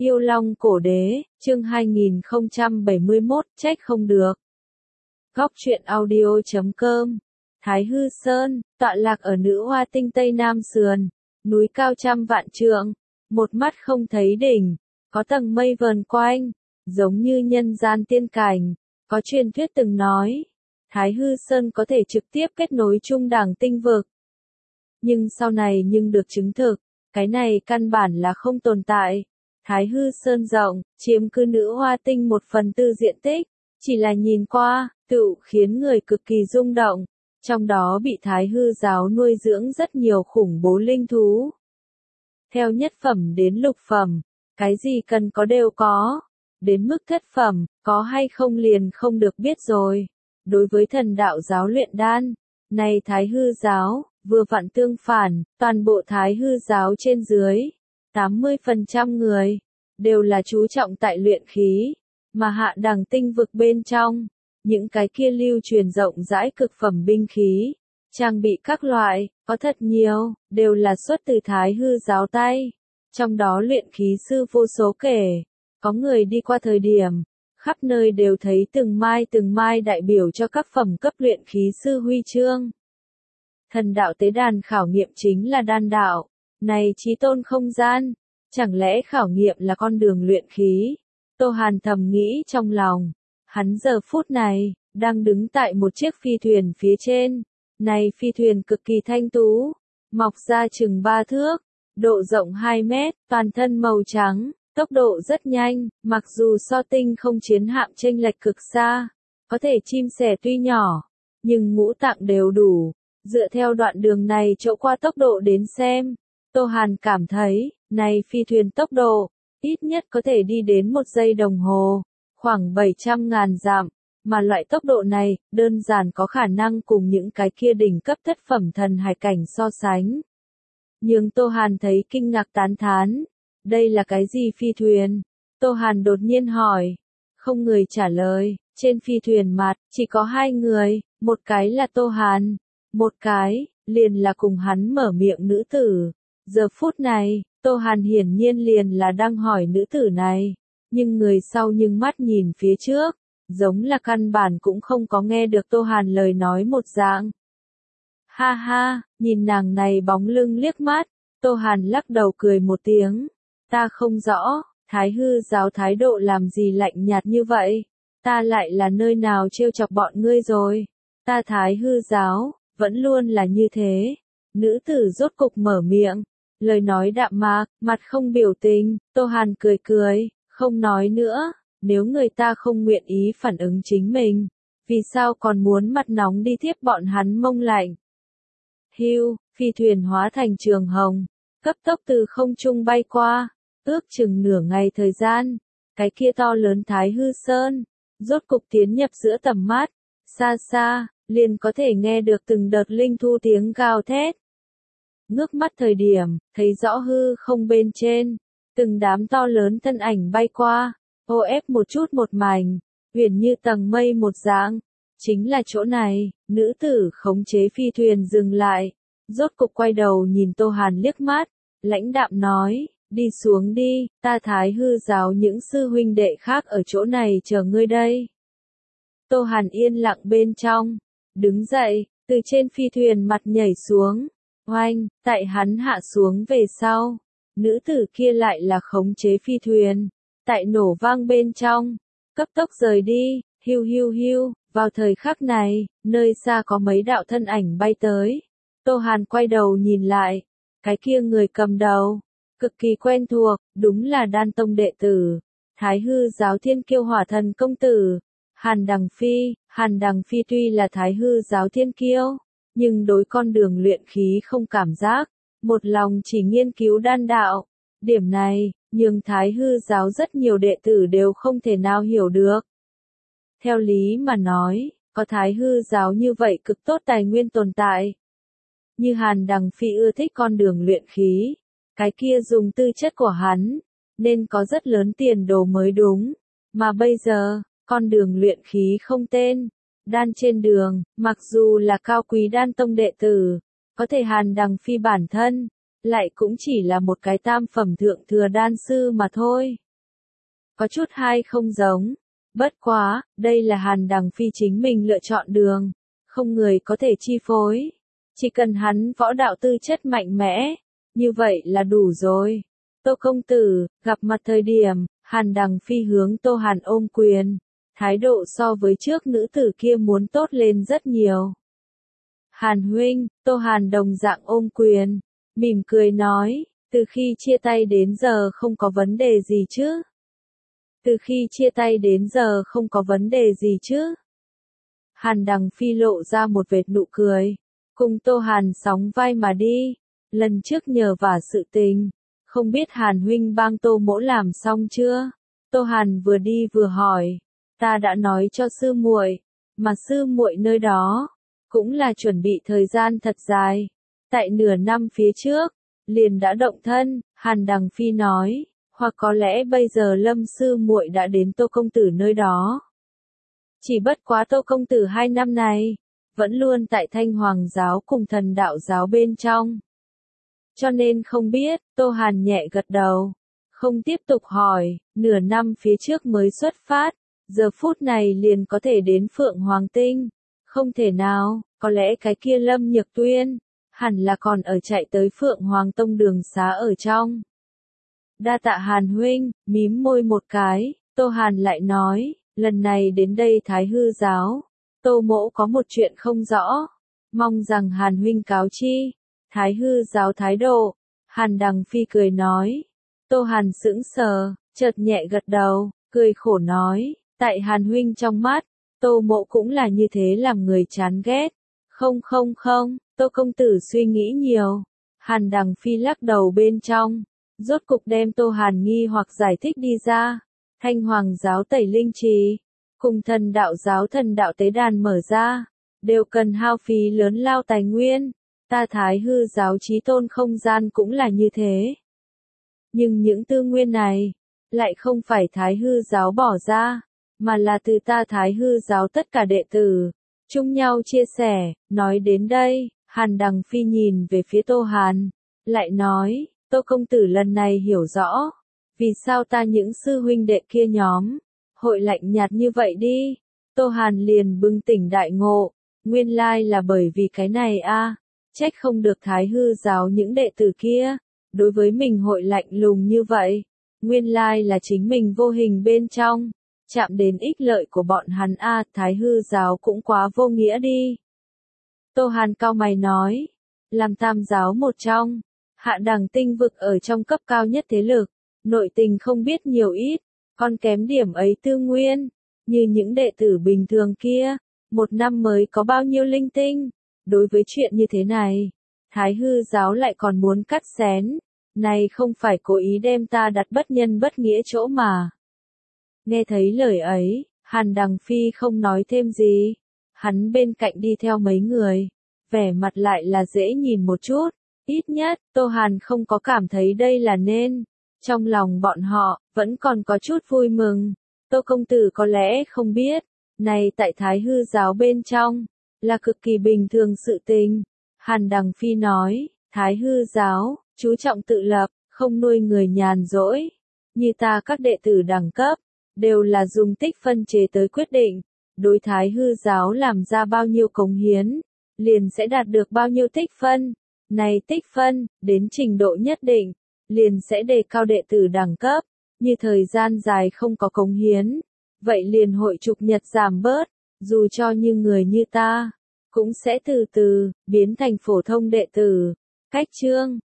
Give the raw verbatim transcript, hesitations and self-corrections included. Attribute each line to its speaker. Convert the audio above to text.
Speaker 1: Yêu Long Cổ Đế, chương hai nghìn không trăm bảy mươi mốt, trách không được. Góc truyện audio chấm com. Thái Hư Sơn, tọa lạc ở Nữ Hoa Tinh Tây Nam Sườn, núi cao trăm vạn trượng, một mắt không thấy đỉnh, có tầng mây vờn quanh, giống như nhân gian tiên cảnh. Có truyền thuyết từng nói, Thái Hư Sơn có thể trực tiếp kết nối trung đẳng tinh vực. Nhưng sau này nhưng được chứng thực, cái này căn bản là không tồn tại. Thái Hư Sơn rộng, chiếm cứ Nữ Hoa Tinh một phần tư diện tích, chỉ là nhìn qua, tựu khiến người cực kỳ rung động. Trong đó bị Thái Hư giáo nuôi dưỡng rất nhiều khủng bố linh thú. Theo nhất phẩm đến lục phẩm, cái gì cần có đều có. Đến mức thất phẩm, có hay không liền không được biết rồi. Đối với thần đạo giáo luyện đan, này Thái Hư giáo, vừa vặn tương phản, toàn bộ Thái Hư giáo trên dưới, tám mươi phần trăm người, đều là chú trọng tại luyện khí, mà hạ đẳng tinh vực bên trong, những cái kia lưu truyền rộng rãi cực phẩm binh khí, trang bị các loại, có thật nhiều, đều là xuất từ Thái Hư giáo tay, trong đó luyện khí sư vô số kể, có người đi qua thời điểm, khắp nơi đều thấy từng mai từng mai đại biểu cho các phẩm cấp luyện khí sư huy chương. Thần đạo tế đàn khảo nghiệm chính là đan đạo, này chí tôn không gian, chẳng lẽ khảo nghiệm là con đường luyện khí? Tô Hàn thầm nghĩ trong lòng, hắn giờ phút này, đang đứng tại một chiếc phi thuyền phía trên, này phi thuyền cực kỳ thanh tú, mọc ra chừng ba thước, độ rộng hai mét, toàn thân màu trắng, tốc độ rất nhanh, mặc dù so tinh không chiến hạm chênh lệch cực xa, có thể chim sẻ tuy nhỏ, nhưng ngũ tạng đều đủ. Dựa theo đoạn đường này chỗ qua tốc độ đến xem, Tô Hàn cảm thấy, này phi thuyền tốc độ, ít nhất có thể đi đến một giây đồng hồ, khoảng bảy trăm ngàn dặm, mà loại tốc độ này, đơn giản có khả năng cùng những cái kia đỉnh cấp thất phẩm thần hải cảnh so sánh. Nhưng Tô Hàn thấy kinh ngạc tán thán, đây là cái gì phi thuyền? Tô Hàn đột nhiên hỏi, không người trả lời, trên phi thuyền mặt, chỉ có hai người, một cái là Tô Hàn. Một cái, liền là cùng hắn mở miệng nữ tử. Giờ phút này, Tô Hàn hiển nhiên liền là đang hỏi nữ tử này. Nhưng người sau nhưng mắt nhìn phía trước, giống là căn bản cũng không có nghe được Tô Hàn lời nói một dạng. Ha ha, nhìn nàng này bóng lưng liếc mắt, Tô Hàn lắc đầu cười một tiếng. Ta không rõ, Thái Hư giáo thái độ làm gì lạnh nhạt như vậy? Ta lại là nơi nào trêu chọc bọn ngươi rồi? Ta Thái Hư giáo vẫn luôn là như thế. Nữ tử rốt cục mở miệng, lời nói đạm mạc, mặt không biểu tình. Tô Hàn cười cười, không nói nữa, nếu người ta không nguyện ý phản ứng chính mình, vì sao còn muốn mặt nóng đi tiếp bọn hắn mông lạnh. Hưu, phi thuyền hóa thành trường hồng, cấp tốc từ không trung bay qua, ước chừng nửa ngày thời gian, cái kia to lớn Thái Hư Sơn, rốt cục tiến nhập giữa tầm mắt, xa xa, liền có thể nghe được từng đợt linh thu tiếng gào thét. Ngước mắt thời điểm, thấy rõ hư không bên trên, từng đám to lớn thân ảnh bay qua, ô ép một chút một mảnh, huyền như tầng mây một dạng. Chính là chỗ này, nữ tử khống chế phi thuyền dừng lại, rốt cục quay đầu nhìn Tô Hàn liếc mắt, lãnh đạm nói, đi xuống đi, ta Thái Hư giáo những sư huynh đệ khác ở chỗ này chờ ngươi đây. Tô Hàn yên lặng bên trong. Đứng dậy, từ trên phi thuyền mặt nhảy xuống, oanh, tại hắn hạ xuống về sau, nữ tử kia lại là khống chế phi thuyền, tại nổ vang bên trong, cấp tốc rời đi, hiu hiu hiu, vào thời khắc này, nơi xa có mấy đạo thân ảnh bay tới, Tô Hàn quay đầu nhìn lại, cái kia người cầm đầu, cực kỳ quen thuộc, đúng là Đan Tông đệ tử, Thái Hư giáo Thiên Kiêu Hỏa Thần công tử. Hàn Đằng Phi, Hàn Đằng Phi tuy là Thái Hư giáo thiên kiêu, nhưng đối con đường luyện khí không cảm giác, một lòng chỉ nghiên cứu đan đạo. Điểm này, nhưng Thái Hư giáo rất nhiều đệ tử đều không thể nào hiểu được. Theo lý mà nói, có Thái Hư giáo như vậy cực tốt tài nguyên tồn tại. Như Hàn Đằng Phi ưa thích con đường luyện khí, cái kia dùng tư chất của hắn, nên có rất lớn tiền đồ mới đúng, mà bây giờ, con đường luyện khí không tên, đan trên đường, mặc dù là cao quý Đan Tông đệ tử, có thể Hàn Đằng Phi bản thân, lại cũng chỉ là một cái tam phẩm thượng thừa đan sư mà thôi. có chút hai không giống. Bất quá, đây là Hàn Đằng Phi chính mình lựa chọn đường, không người có thể chi phối. Chỉ cần hắn võ đạo tư chất mạnh mẽ, như vậy là đủ rồi. Tô công tử, gặp mặt thời điểm, Hàn Đằng Phi hướng Tô Hàn ôm quyền, thái độ so với trước nữ tử kia muốn tốt lên rất nhiều. Hàn huynh, Tô Hàn đồng dạng ôm quyền, mỉm cười nói, từ khi chia tay đến giờ không có vấn đề gì chứ? Từ khi chia tay đến giờ không có vấn đề gì chứ? Hàn Đằng Phi lộ ra một vệt nụ cười, cùng Tô Hàn sóng vai mà đi, lần trước nhờ vả sự tình, không biết Hàn huynh bang Tô mỗ làm xong chưa? Tô Hàn vừa đi vừa hỏi, ta đã nói cho sư muội, mà sư muội nơi đó cũng là chuẩn bị thời gian thật dài, tại nửa năm phía trước liền đã động thân. Hàn Đằng Phi nói, hoặc có lẽ bây giờ Lâm sư muội đã đến Tô công tử nơi đó. Chỉ bất quá Tô công tử hai năm này vẫn luôn tại Thanh Hoàng giáo cùng Thần Đạo giáo bên trong, cho nên không biết. Tô Hàn nhẹ gật đầu, không tiếp tục hỏi. Nửa năm phía trước mới xuất phát, giờ phút này liền có thể đến Phượng Hoàng Tinh, không thể nào. Có lẽ cái kia Lâm Nhược Tuyên hẳn là còn ở chạy tới Phượng Hoàng Tông đường xá ở trong. Đa tạ Hàn huynh. Mím môi một cái, Tô Hàn lại nói, lần này đến đây Thái Hư giáo, Tô mỗ có một chuyện không rõ, mong rằng Hàn huynh cáo chi. Thái Hư giáo thái độ. Hàn Đằng Phi cười nói. Tô Hàn sững sờ, chợt nhẹ gật đầu, cười khổ nói, tại Hàn huynh trong mắt, Tô mỗ cũng là như thế làm người chán ghét. Không không không, Tô công tử suy nghĩ nhiều. Hàn Đằng Phi lắc đầu bên trong, rốt cục đem Tô Hàn nghi hoặc giải thích đi ra. Thanh Hoàng giáo tẩy linh trì, cùng Thần Đạo giáo Thần Đạo tế đàn mở ra, đều cần hao phí lớn lao tài nguyên. Ta Thái Hư giáo chí tôn không gian cũng là như thế. Nhưng những tư nguyên này, lại không phải Thái Hư giáo bỏ ra, mà là từ ta Thái Hư giáo tất cả đệ tử chung nhau chia sẻ. Nói đến đây, Hàn Đằng Phi nhìn về phía Tô Hàn, lại nói, Tô công tử lần này hiểu rõ, vì sao ta những sư huynh đệ kia nhóm, hội lạnh nhạt như vậy đi. Tô Hàn liền bừng tỉnh đại ngộ, nguyên lai là bởi vì cái này a, trách không được Thái Hư giáo những đệ tử kia, đối với mình hội lạnh lùng như vậy, nguyên lai là chính mình vô hình bên trong chạm đến ích lợi của bọn hắn a, Thái Hư giáo cũng quá vô nghĩa đi. Tô Hàn cau mày nói, làm tam giáo một trong, Hạ Đằng tinh vực ở trong cấp cao nhất thế lực, nội tình không biết nhiều ít, còn kém điểm ấy tư nguyên, như những đệ tử bình thường kia, một năm mới có bao nhiêu linh tinh. Đối với chuyện như thế này, Thái Hư giáo lại còn muốn cắt xén, này không phải cố ý đem ta đặt bất nhân bất nghĩa chỗ mà. Nghe thấy lời ấy, Hàn Đằng Phi không nói thêm gì, hắn bên cạnh đi theo mấy người, vẻ mặt lại là dễ nhìn một chút, ít nhất, Tô Hàn không có cảm thấy đây là nên. Trong lòng bọn họ, vẫn còn có chút vui mừng. Tô công tử có lẽ không biết, này tại Thái Hư giáo bên trong, là cực kỳ bình thường sự tình. Hàn Đằng Phi nói, Thái Hư giáo, chú trọng tự lập, không nuôi người nhàn rỗi. Như ta các đệ tử đẳng cấp, đều là dùng tích phân chế tới quyết định. Đối Thái Hư giáo làm ra bao nhiêu cống hiến, liền sẽ đạt được bao nhiêu tích phân. Này tích phân, đến trình độ nhất định, liền sẽ đề cao đệ tử đẳng cấp. Như thời gian dài không có cống hiến, vậy liền hội trục nhật giảm bớt. Dù cho như người như ta, cũng sẽ từ từ biến thành phổ thông đệ tử. Cách chương